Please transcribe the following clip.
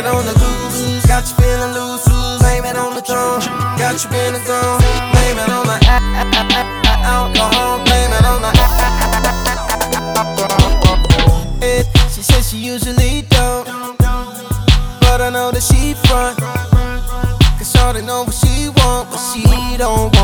on the loose. Got you feeling loose, blame it on the throne. Got you in the zone, blame it on the alcohol, blame it on the She says she usually don't, but I know that she front. Cause shawty know what she want, but she don't want